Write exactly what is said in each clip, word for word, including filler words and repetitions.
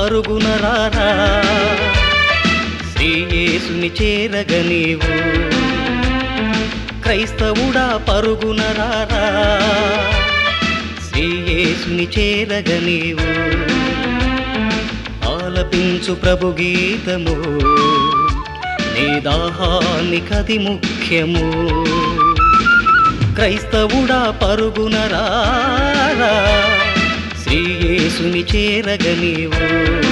పరుగున రారా, శ్రీ యేసుని చేరగ నీవు. క్రైస్తవుడా పరుగున రారా, శ్రీ యేసుని చేరగ నీవు. ఆలపించు ప్రభు గీతము, నీ దాహానికది ముఖ్యము. క్రైస్తవుడా పరుగున రారా, శ్రీ యేసుని చేరగ నీవు.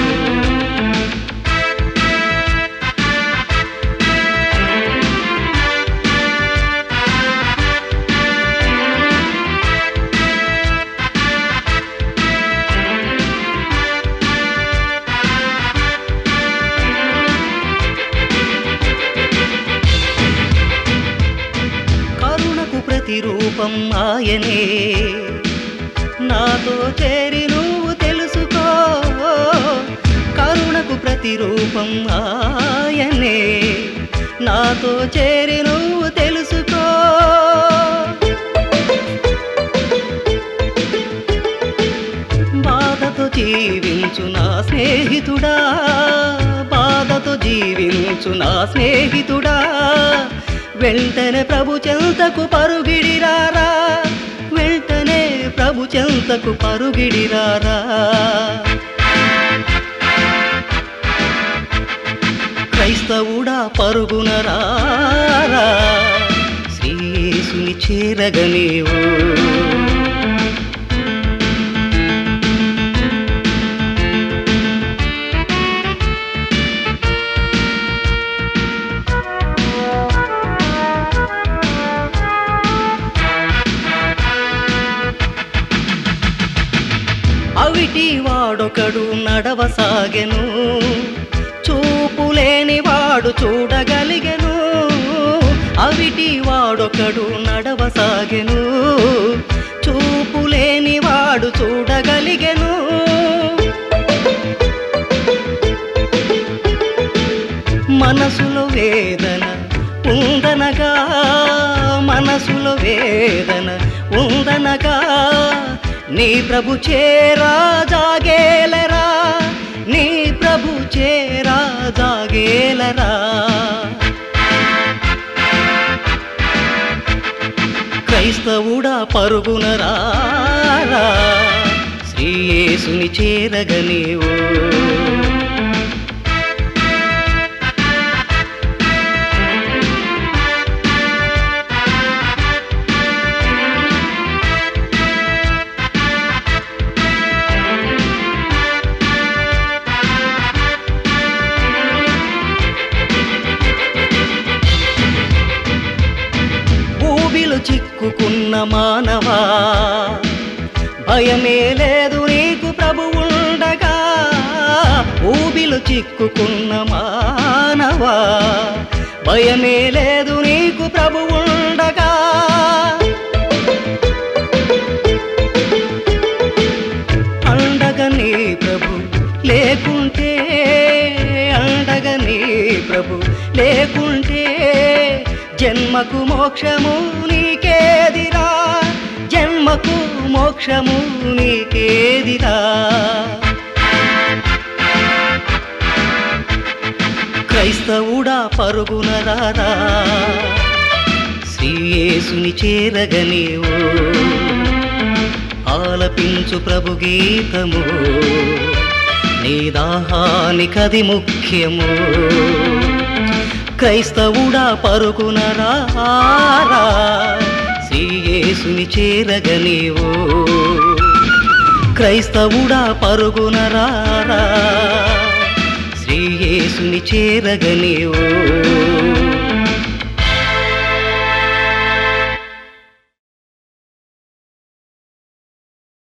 ప్రతిరూపం ఆయనే, నాతో చేరి నువ్వు తెలుసుకో. కరుణకు ప్రతిరూపం ఆయనే, నాతో చేరి నువ్వు తెలుసుకో. బాధతో జీవించు నా స్నేహితుడా, బాధతో జీవించు నా స్నేహితుడా, వెంటనే ప్రభు చెంతకు పరుగిడిరారా, వెంటనే ప్రభు చెంతకు పరుగిడిరారా. క్రైస్తవుడా పరుగున రారా, శ్రీ యేసుని చేరగ నీవు. అవిటి వాడొకడు నడవసాగెను, చూపులేని వాడు చూడగలిగెను. అవిటి వాడొకడు నడవసాగెను, చూపులేని వాడు చూడగలిగెను. మనసులో వేదన ఉందనగా, మనసులో వేదన ఉందనగా, నీ ప్రభు చేరా జాగేలరా, నీ ప్రభు చేరా జాగేలరా. క్రైస్తవుడా పరుగున రారా, శ్రీ యేసుని చేరగ నీవు. చిక్కుకున్న మానవా, భయమే లేదు నీకు ప్రభు ఉండగా. ఊబిలు చిక్కుకున్న మానవా, భయమే లేదు నీకు ప్రభు ఉండగా. అండగా నీ ప్రభు లేకుంటే, అండగా నీ ప్రభు లేకుంటే, జన్మకు మోక్షము నీకేదిరా, జన్మకు మోక్షము నీకేదిరా. క్రైస్తవుడా పరుగున రారా, శ్రీ యేసుని చేరగ నీవు. ఆలపించు ప్రభు గీతము, నీ దాహానికది ముఖ్యము. క్రైస్తవుడా పరుగున రారా, శ్రీ యేసుని చేరగ నీవు. క్రైస్తవుడా పరుగున రారా, శ్రీ యేసుని చేరగ నీవు.